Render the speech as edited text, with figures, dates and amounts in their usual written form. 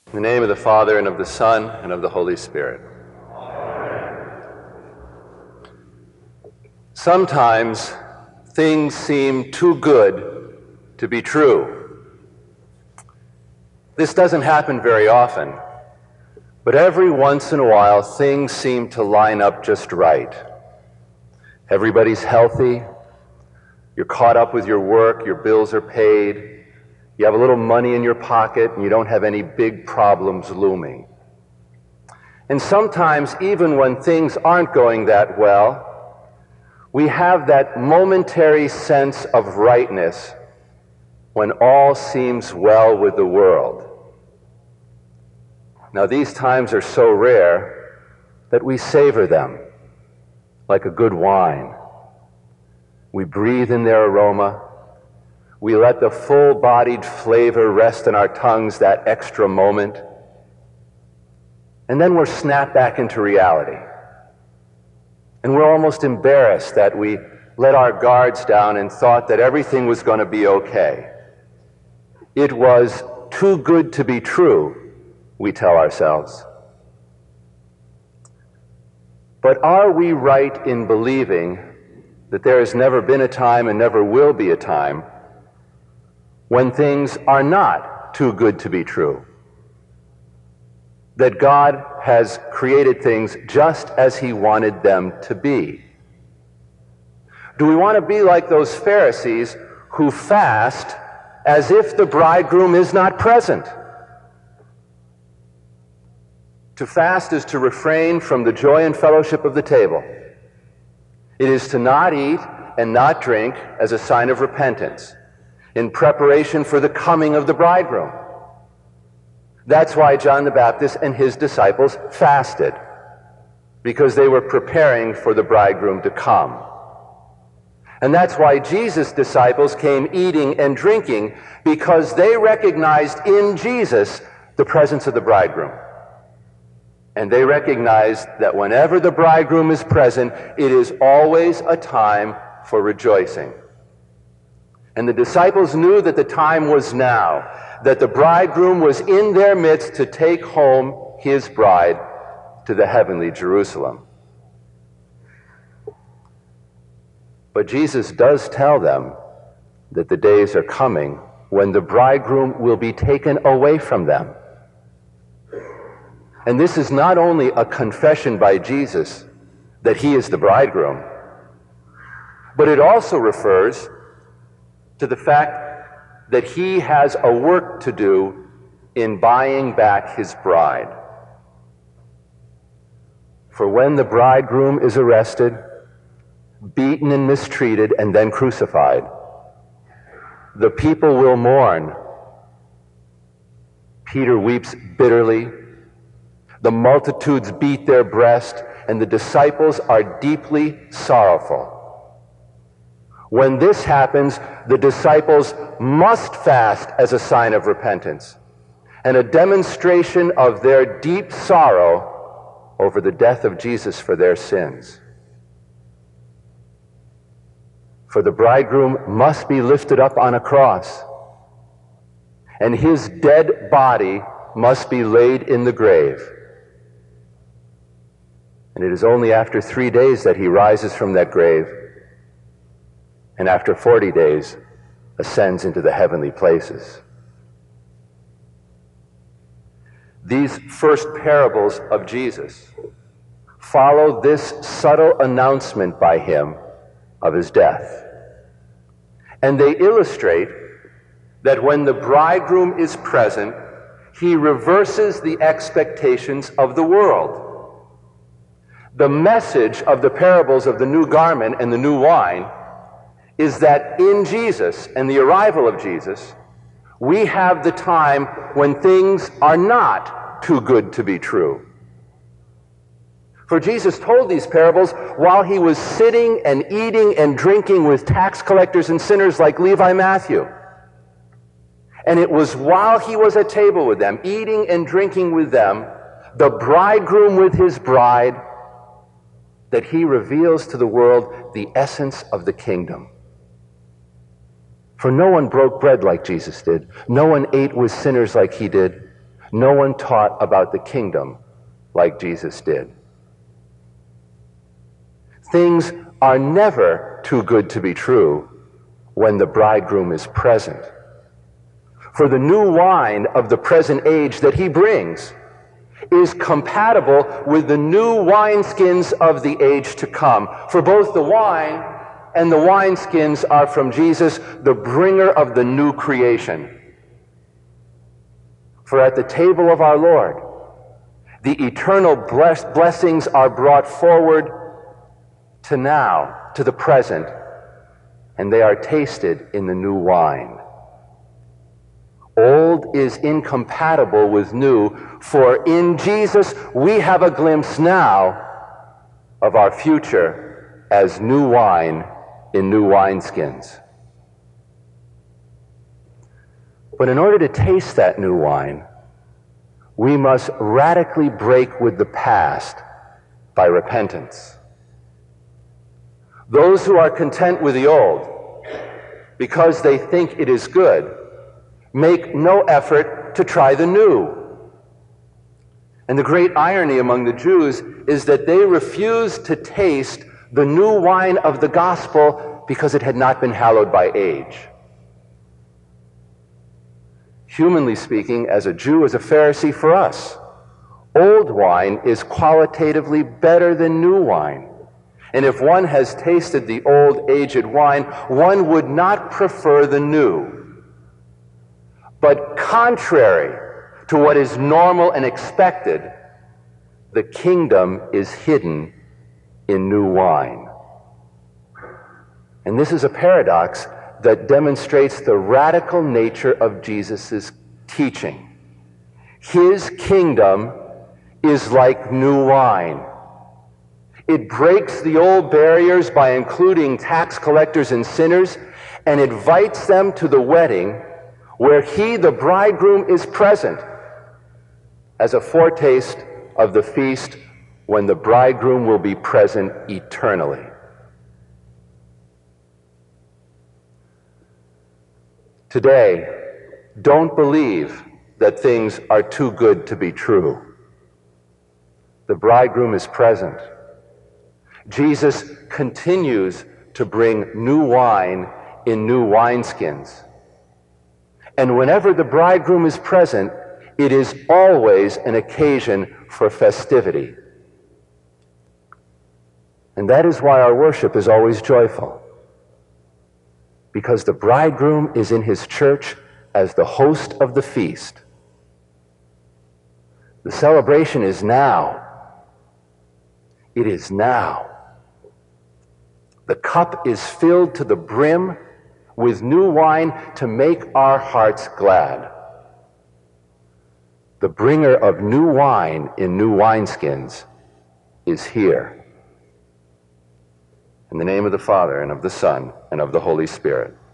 In the name of the Father, and of the Son, and of the Holy Spirit. Sometimes things seem too good to be true. This doesn't happen very often, but every once in a while things seem to line up just right. Everybody's healthy, you're caught up with your work, your bills are paid, you have a little money in your pocket, and you don't have any big problems looming. And sometimes, even when things aren't going that well, we have that momentary sense of rightness when all seems well with the world. Now, these times are so rare that we savor them like a good wine. We breathe in their aroma. We let the full-bodied flavor rest in our tongues that extra moment. And then we're snapped back into reality. And we're almost embarrassed that we let our guards down and thought that everything was going to be okay. It was too good to be true, we tell ourselves. But are we right in believing that there has never been a time and never will be a time when things are not too good to be true? That God has created things just as He wanted them to be? Do we want to be like those Pharisees who fast as if the bridegroom is not present? To fast is to refrain from the joy and fellowship of the table. It is to not eat and not drink as a sign of repentance, in preparation for the coming of the bridegroom. That's why John the Baptist and his disciples fasted, because they were preparing for the bridegroom to come. And that's why Jesus' disciples came eating and drinking, because they recognized in Jesus the presence of the bridegroom. And they recognized that whenever the bridegroom is present, it is always a time for rejoicing. And the disciples knew that the time was now, that the bridegroom was in their midst to take home his bride to the heavenly Jerusalem. But Jesus does tell them that the days are coming when the bridegroom will be taken away from them. And this is not only a confession by Jesus that He is the bridegroom, but it also refers to the fact that He has a work to do in buying back His bride. For when the bridegroom is arrested, beaten and mistreated, and then crucified, the people will mourn. Peter weeps bitterly. The multitudes beat their breast, and the disciples are deeply sorrowful. When this happens, the disciples must fast as a sign of repentance and a demonstration of their deep sorrow over the death of Jesus for their sins. For the bridegroom must be lifted up on a cross, and His dead body must be laid in the grave. And it is only after 3 days that He rises from that grave, and after 40 days ascends into the heavenly places. These first parables of Jesus follow this subtle announcement by Him of His death. And they illustrate that when the bridegroom is present, He reverses the expectations of the world. The message of the parables of the new garment and the new wine is that in Jesus and the arrival of Jesus, we have the time when things are not too good to be true. For Jesus told these parables while He was sitting and eating and drinking with tax collectors and sinners like Levi Matthew. And it was while He was at table with them, eating and drinking with them, the bridegroom with His bride, that He reveals to the world the essence of the kingdom. For no one broke bread like Jesus did. No one ate with sinners like He did. No one taught about the kingdom like Jesus did. Things are never too good to be true when the bridegroom is present. For the new wine of the present age that he brings is compatible with the new wineskins of the age to come. For both the wine and the wineskins are from Jesus, the bringer of the new creation. For at the table of our Lord, the eternal blessings are brought forward to now, to the present, and they are tasted in the new wine. Old is incompatible with new, for in Jesus we have a glimpse now of our future as new wine in new wineskins. But in order to taste that new wine, we must radically break with the past by repentance. Those who are content with the old, because they think it is good, make no effort to try the new. And the great irony among the Jews is that they refused to taste the new wine of the gospel because it had not been hallowed by age. Humanly speaking, as a Jew, as a Pharisee, for us, old wine is qualitatively better than new wine. And if one has tasted the old, aged wine, one would not prefer the new. But contrary to what is normal and expected, the kingdom is hidden in new wine. And this is a paradox that demonstrates the radical nature of Jesus' teaching. His kingdom is like new wine. It breaks the old barriers by including tax collectors and sinners and invites them to the wedding where he, the bridegroom, is present as a foretaste of the feast when the bridegroom will be present eternally. Today, don't believe that things are too good to be true. The bridegroom is present. Jesus continues to bring new wine in new wineskins. And whenever the bridegroom is present, it is always an occasion for festivity. And that is why our worship is always joyful. Because the bridegroom is in his church as the host of the feast. The celebration is now. It is now. The cup is filled to the brim with new wine to make our hearts glad. The bringer of new wine in new wineskins is here. In the name of the Father, and of the Son, and of the Holy Spirit.